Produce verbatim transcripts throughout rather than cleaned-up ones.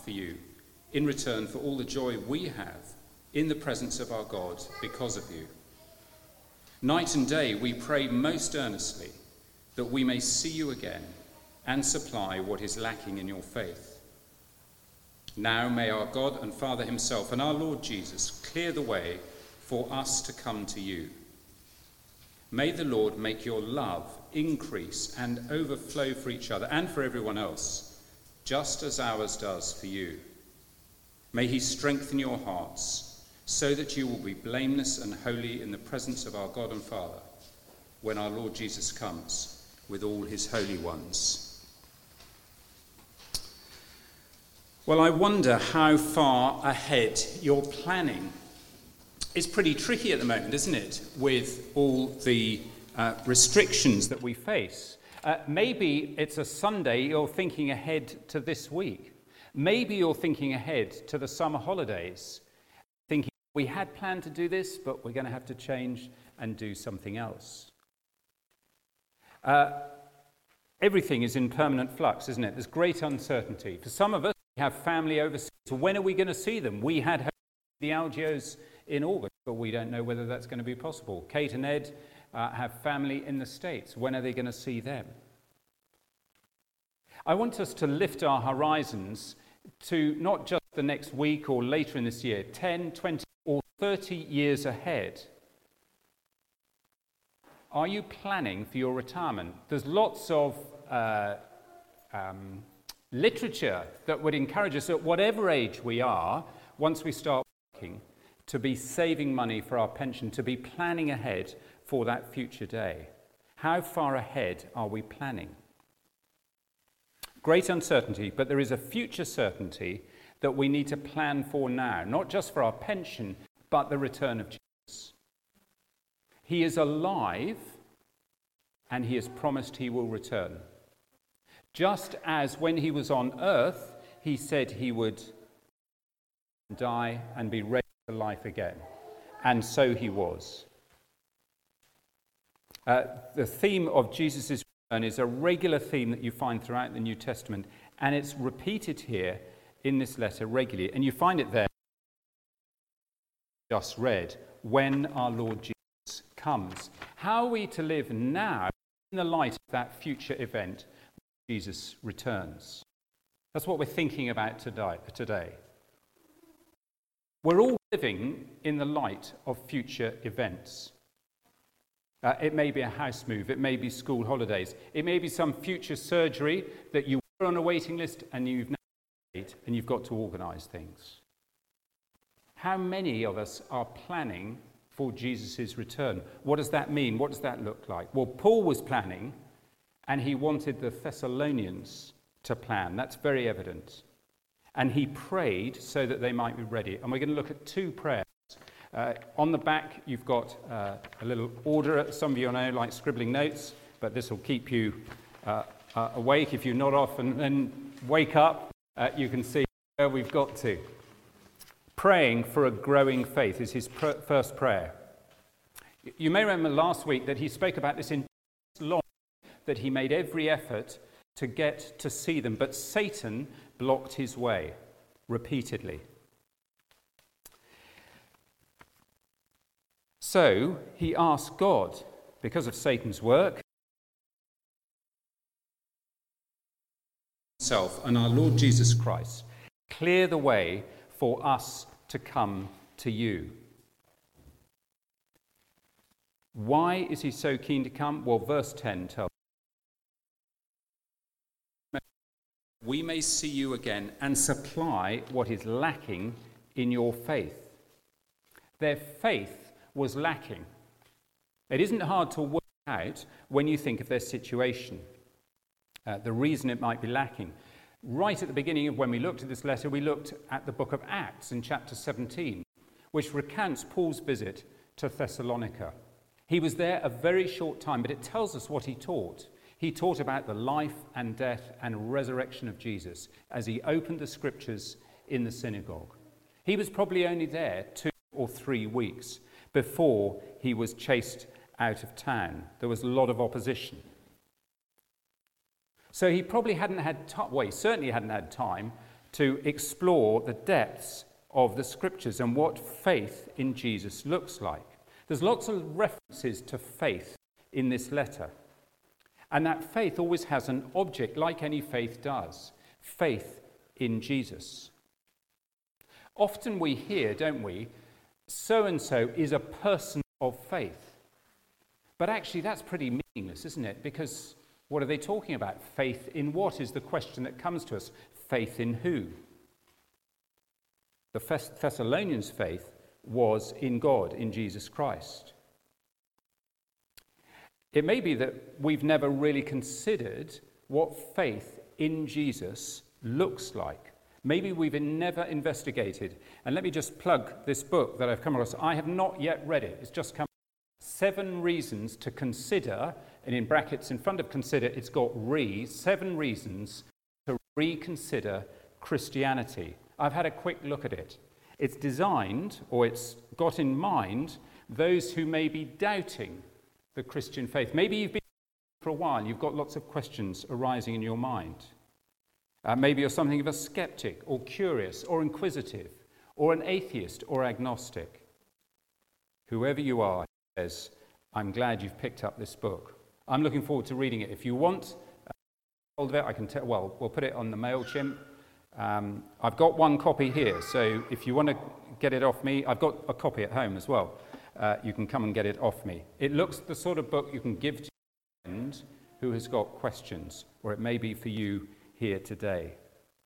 for you in return for all the joy we have in the presence of our God because of you. Night and day we pray most earnestly that we may see you again and supply what is lacking in your faith. Now may our God and Father himself and our Lord Jesus clear the way for us to come to you. May the Lord make your love increase and overflow for each other and for everyone else, just as ours does for you. May he strengthen your hearts so that you will be blameless and holy in the presence of our God and Father when our Lord Jesus comes with all his holy ones. Well, I wonder how far ahead you're planning. It's pretty tricky at the moment, isn't it, with all the uh, restrictions that we face. Uh, maybe it's a Sunday, you're thinking ahead to this week. Maybe you're thinking ahead to the summer holidays, thinking we had planned to do this, but we're going to have to change and do something else. Uh, everything is in permanent flux, isn't it? There's great uncertainty. For some of us, we have family overseas. So when are we going to see them? We had the Algios in August, but we don't know whether that's going to be possible. Kate and Ed uh, have family in the States. When are they going to see them? I want us to lift our horizons to not just the next week or later in this year, ten, twenty or thirty years ahead. Are you planning for your retirement? There's lots of uh, um, literature that would encourage us at whatever age we are, once we start working, to be saving money for our pension, to be planning ahead for that future day. How far ahead are we planning? Great uncertainty, but there is a future certainty that we need to plan for now, not just for our pension, but the return of Jesus. He is alive, and he has promised he will return. Just as when he was on earth, he said he would die and be raised to life again. And so he was. Uh, the theme of Jesus' return is a regular theme that you find throughout the New Testament, and it's repeated here in this letter regularly. And you find it there, just read, when our Lord Jesus comes. How are we to live now in the light of that future event when Jesus returns? That's what we're thinking about today. We're all living in the light of future events. Uh, it may be a house move, it may be school holidays, it may be some future surgery that you were on a waiting list and you've now made and you've got to organise things. How many of us are planning for Jesus' return? What does that mean? What does that look like? Well, Paul was planning, and he wanted the Thessalonians to plan. That's very evident. And he prayed so that they might be ready. And we're going to look at two prayers. Uh, on the back, you've got uh, a little order. Some of you know like scribbling notes, but this will keep you uh, uh, awake. If you nod off and then wake up, uh, you can see where we've got to. Praying for a growing faith is his pr- first prayer. You may remember last week that he spoke about this in long, that he made every effort to get to see them, but Satan blocked his way repeatedly. So he asked God, because of Satan's work, himself and our Lord Jesus Christ, clear the way for us to come to you. Why is he so keen to come? Well, verse ten tells us, we may see you again and supply what is lacking in your faith. Their faith was lacking. It isn't hard to work out when you think of their situation, uh, the reason it might be lacking. Right at the beginning of when we looked at this letter, we looked at the book of Acts in chapter seventeen, which recounts Paul's visit to Thessalonica. He was there a very short time, but it tells us what he taught. He taught about the life and death and resurrection of Jesus as he opened the scriptures in the synagogue. He was probably only there two or three weeks before he was chased out of town. There was a lot of opposition. So he probably hadn't had time, well, he certainly hadn't had time to explore the depths of the scriptures and what faith in Jesus looks like. There's lots of references to faith in this letter. And that faith always has an object, like any faith does. Faith in Jesus. Often we hear, don't we, so-and-so is a person of faith. But actually that's pretty meaningless, isn't it? Because what are they talking about? Faith in what is the question that comes to us? Faith in who? The Thessalonians' faith was in God, in Jesus Christ. It may be that we've never really considered what faith in Jesus looks like. Maybe we've never investigated. And let me just plug this book that I've come across. I have not yet read it. It's just come. Seven reasons to consider, and in brackets in front of consider, it's got re, seven reasons to reconsider Christianity. I've had a quick look at it. It's designed, or it's got in mind, those who may be doubting the Christian faith. Maybe you've been for a while, you've got lots of questions arising in your mind. Uh, maybe you're something of a skeptic, or curious, or inquisitive, or an atheist, or agnostic. Whoever you are, he says, I'm glad you've picked up this book. I'm looking forward to reading it. If you want uh, hold of it, I can tell, well, we'll put it on the MailChimp. Um, I've got one copy here, so if you want to get it off me, I've got a copy at home as well. Uh, you can come and get it off me. It looks the sort of book you can give to a friend who has got questions, or it may be for you here today.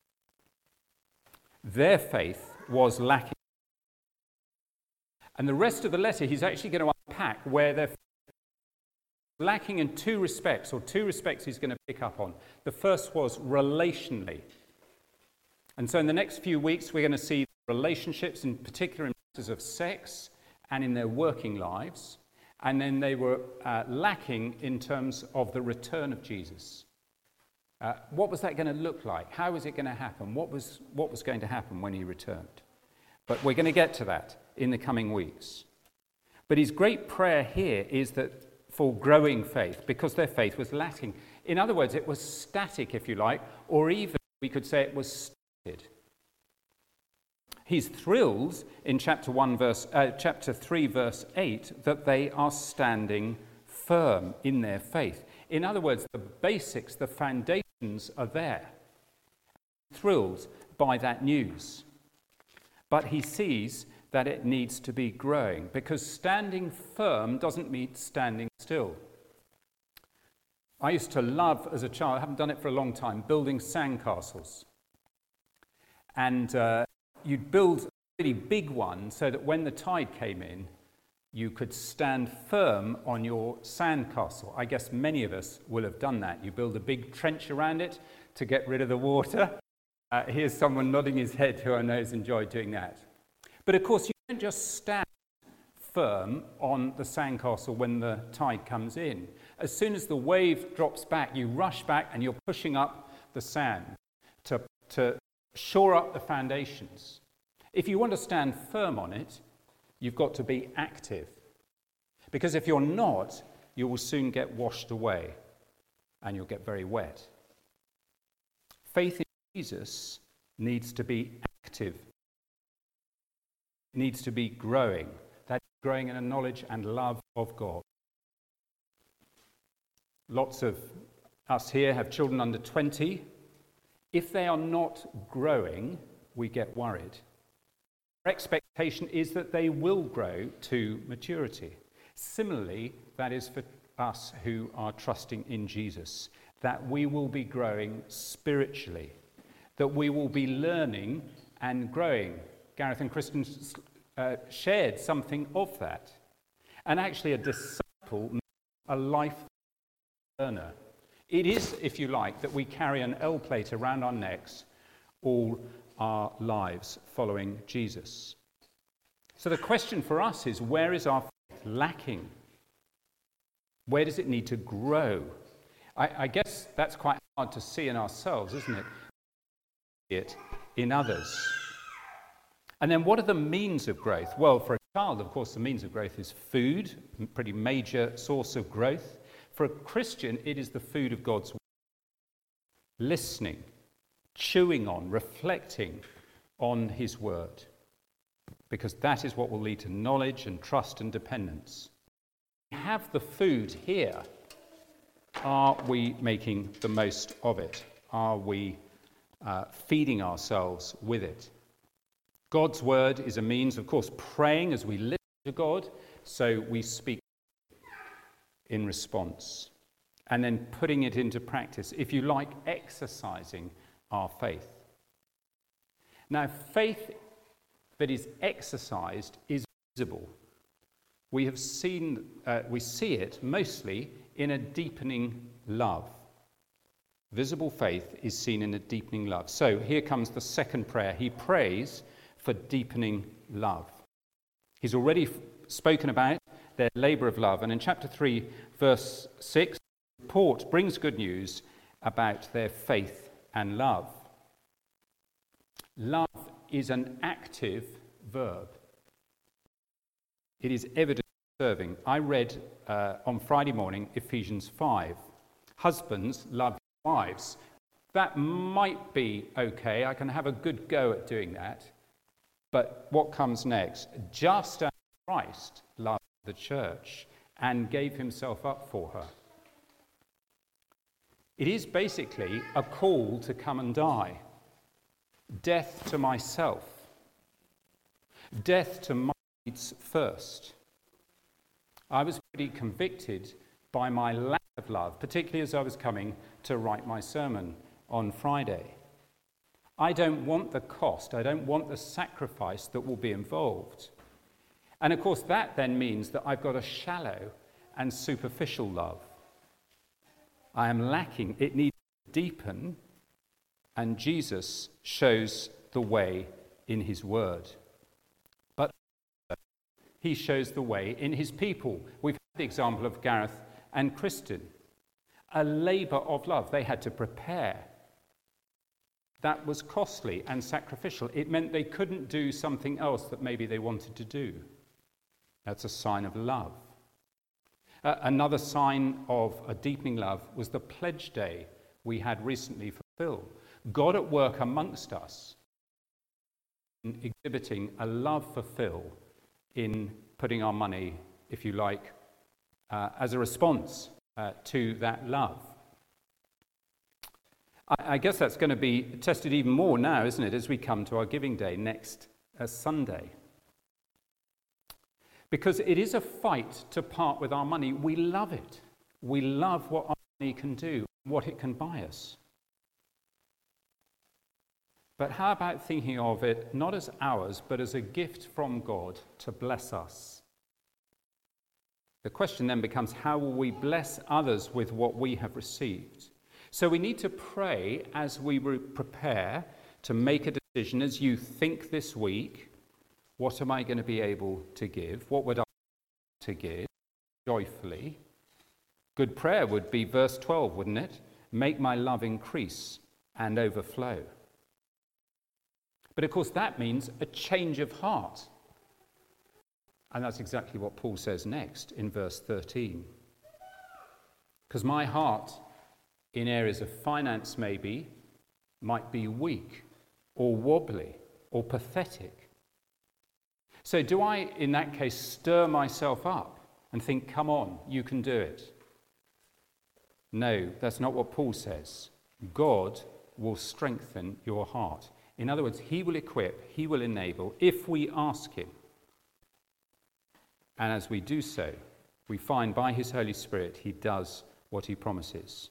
Their faith was lacking. And the rest of the letter, he's actually going to unpack where their faith was lacking in two respects, or two respects he's going to pick up on. The first was relationally. And so in the next few weeks, we're going to see relationships, in particular in matters of sex and in their working lives. And then they were uh, lacking in terms of the return of Jesus. Uh, what was that going to look like? How was it going to happen? What was, what was going to happen when he returned? But we're going to get to that in the coming weeks. But his great prayer here is that for growing faith, because their faith was lacking. In other words, it was static, if you like, or even we could say it was stunted. He's thrilled in chapter one, verse, uh, chapter three, verse eight, that they are standing firm in their faith. In other words, the basics, the foundations are there. He's thrilled by that news. But he sees that it needs to be growing, because standing firm doesn't mean standing still. I used to love, as a child, I haven't done it for a long time, building sandcastles. And uh, you'd build a really big one so that when the tide came in, you could stand firm on your sandcastle. I guess many of us will have done that. You build a big trench around it to get rid of the water. Uh, here's someone nodding his head who I know has enjoyed doing that. But of course, you don't just stand firm on the sandcastle when the tide comes in. As soon as the wave drops back, you rush back and you're pushing up the sand to, to shore up the foundations. If you want to stand firm on it, you've got to be active. Because if you're not, you will soon get washed away and you'll get very wet. Faith in Jesus needs to be active. It needs to be growing. That's growing in a knowledge and love of God. Lots of us here have children under twenty. If they are not growing, we get worried. Our expectation is that they will grow to maturity. Similarly, that is for us who are trusting in Jesus, that we will be growing spiritually, that we will be learning and growing. Gareth and Kristen uh, shared something of that. And actually a disciple, a life learner. It is, if you like, that we carry an L plate around our necks all our lives following Jesus. So the question for us is, where is our faith lacking? Where does it need to grow? I, I guess that's quite hard to see in ourselves, isn't it? It in others. And then what are the means of growth? Well, for a child, of course, the means of growth is food, a pretty major source of growth. For a Christian, it is the food of God's word. Listening, chewing on, reflecting on his word, because that is what will lead to knowledge and trust and dependence. We have the food here. Are we making the most of it? Are we uh, feeding ourselves with it? God's word is a means, of course, praying as we listen to God, so we speak in response, and then putting it into practice, if you like, exercising our faith. Now, faith that is exercised is visible. We have seen, uh, we see it mostly in a deepening love. Visible faith is seen in a deepening love. So here comes the second prayer. He prays for deepening love. He's already f- spoken about their labour of love, and in chapter three, verse six, the report brings good news about their faith and love. Love is an active verb. It is evident serving. I read uh, on Friday morning Ephesians five. Husbands, love your wives. That might be okay. I can have a good go at doing that. But what comes next? Just as Christ loved the church and gave himself up for her. It is basically a call to come and die. Death to myself. Death to my needs first. I was pretty convicted by my lack of love, particularly as I was coming to write my sermon on Friday. I don't want the cost, I don't want the sacrifice that will be involved. And of course that then means that I've got a shallow and superficial love. I am lacking, it needs to deepen, and Jesus shows the way in his word. But he shows the way in his people. We've had the example of Gareth and Kristen. A labour of love. They had to prepare. That was costly and sacrificial. It meant they couldn't do something else that maybe they wanted to do. That's a sign of love. Uh, another sign of a deepening love was the pledge day we had recently for Phil. God at work amongst us, exhibiting a love for Phil in putting our money, if you like, uh, as a response uh, to that love. I, I guess that's going to be tested even more now, isn't it, as we come to our giving day next uh, Sunday. Because it is a fight to part with our money. We love it. We love what our money can do, what it can buy us. But how about thinking of it not as ours, but as a gift from God to bless us? The question then becomes, how will we bless others with what we have received? So we need to pray as we prepare to make a decision, as you think this week, what am I going to be able to give? What would I like to give joyfully? Good prayer would be verse twelve, wouldn't it? Make my love increase and overflow. But of course that means a change of heart. And that's exactly what Paul says next in verse thirteen. Because my heart, in areas of finance maybe, might be weak or wobbly or pathetic. So do I, in that case, stir myself up and think, come on, you can do it? No, that's not what Paul says. God will strengthen your heart. In other words, he will equip, he will enable, if we ask him. And as we do so, we find by his Holy Spirit, he does what he promises.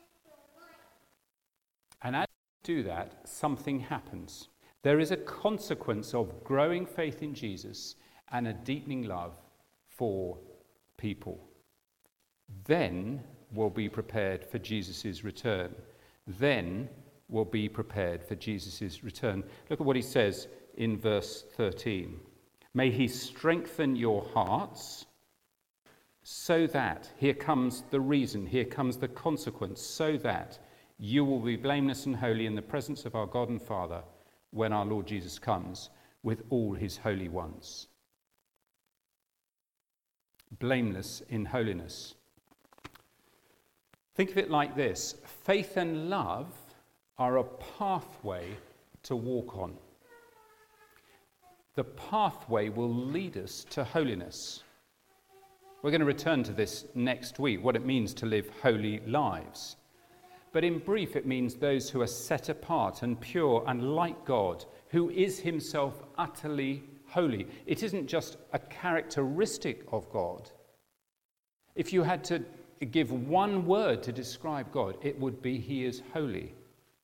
And as we do that, something happens. There is a consequence of growing faith in Jesus and a deepening love for people. Then we'll be prepared for Jesus' return. Then we'll be prepared for Jesus' return. Look at what he says in verse thirteen. May he strengthen your hearts so that, here comes the reason, here comes the consequence, so that you will be blameless and holy in the presence of our God and Father when our Lord Jesus comes with all his holy ones. Blameless in holiness. Think of it like this. Faith and love are a pathway to walk on. The pathway will lead us to holiness. We're going to return to this next week, what it means to live holy lives. But in brief, it means those who are set apart and pure and like God, who is himself utterly holy. It isn't just a characteristic of God. If you had to give one word to describe God, it would be he is holy.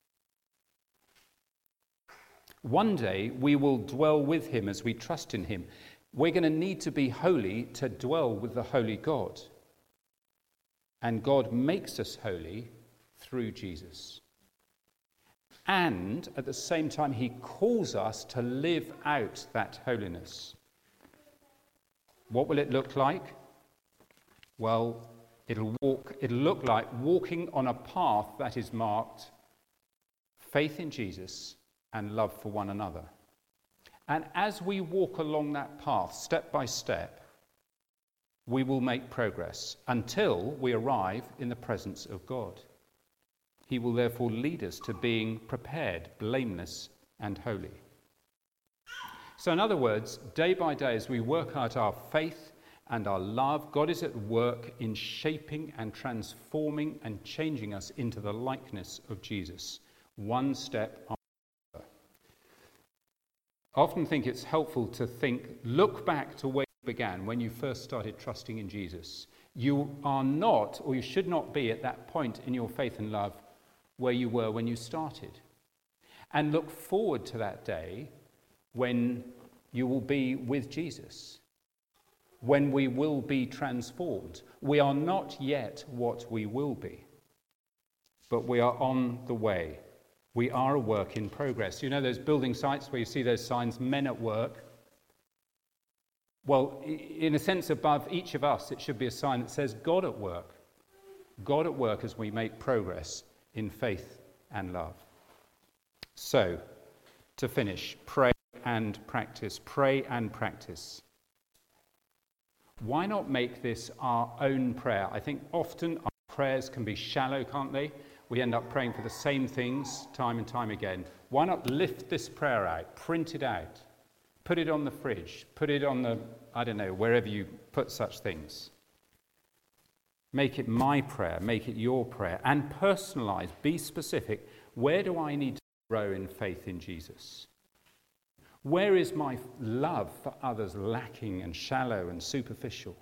One day we will dwell with him as we trust in him. We're going to need to be holy to dwell with the holy God. And God makes us holy through Jesus. And at the same time, he calls us to live out that holiness. What will it look like? Well, it'll walk, it'll look like walking on a path that is marked faith in Jesus and love for one another. And as we walk along that path, step by step, we will make progress until we arrive in the presence of God. He will therefore lead us to being prepared, blameless, and holy. So in other words, day by day, as we work out our faith and our love, God is at work in shaping and transforming and changing us into the likeness of Jesus, one step after another. I often think it's helpful to think, look back to where you began, when you first started trusting in Jesus. You are not, or you should not be, at that point in your faith and love where you were when you started. And look forward to that day when you will be with Jesus, when we will be transformed. We are not yet what we will be, but we are on the way. We are a work in progress. You know those building sites where you see those signs, men at work? Well, in a sense, above each of us, it should be a sign that says God at work. God at work as we make progress in faith and love. So, to finish, pray and practice. Pray and practice. Why not make this our own prayer? I think often our prayers can be shallow, can't they? We end up praying for the same things time and time again. Why not lift this prayer out, print it out, put it on the fridge, put it on the, I don't know, wherever you put such things. Make it my prayer, make it your prayer, and personalize, be specific. Where do I need to grow in faith in Jesus? Where is my love for others lacking and shallow and superficial?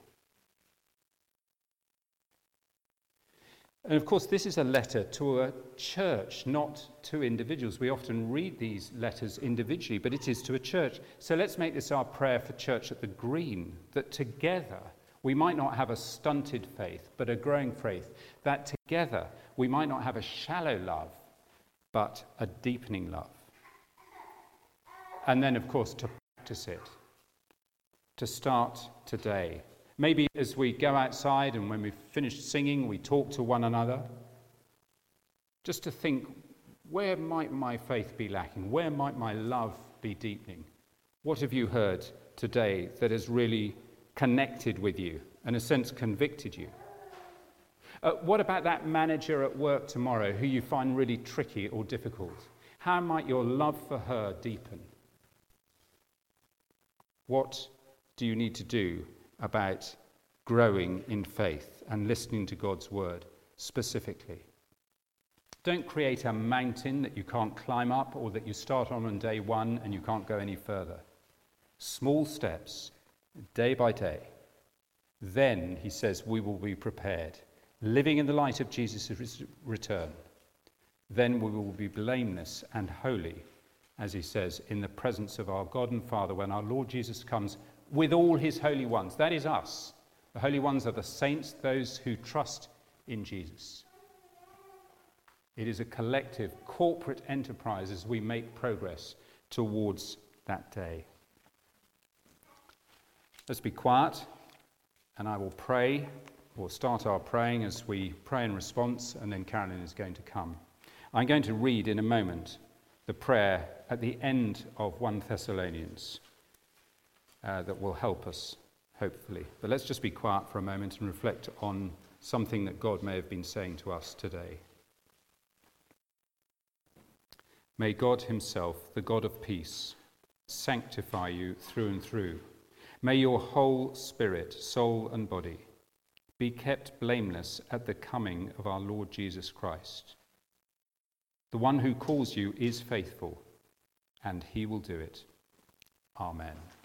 And of course, this is a letter to a church, not to individuals. We often read these letters individually, but it is to a church. So let's make this our prayer for Church at the Green, that together we might not have a stunted faith, but a growing faith, that together we might not have a shallow love, but a deepening love. And then, of course, to practice it, to start today. Maybe as we go outside and when we've finished singing, we talk to one another, just to think, where might my faith be lacking? Where might my love be deepening? What have you heard today that has really connected with you, and in a sense convicted you? Uh, what about that manager at work tomorrow who you find really tricky or difficult? How might your love for her deepen? What do you need to do about growing in faith and listening to God's word specifically? Don't create a mountain that you can't climb up or that you start on on day one and you can't go any further. Small steps, day by day. Then, he says, we will be prepared, living in the light of Jesus' return. Then we will be blameless and holy, as he says, in the presence of our God and Father when our Lord Jesus comes with all his holy ones. That is us. The holy ones are the saints, those who trust in Jesus. It is a collective, corporate enterprise as we make progress towards that day. Let's be quiet, and I will pray. We'll start our praying as we pray in response, and then Carolyn is going to come. I'm going to read in a moment the prayer at the end of First Thessalonians uh, that will help us, hopefully. But let's just be quiet for a moment and reflect on something that God may have been saying to us today. May God himself, the God of peace, sanctify you through and through. May your whole spirit, soul and body be kept blameless at the coming of our Lord Jesus Christ. The one who calls you is faithful, and he will do it. Amen.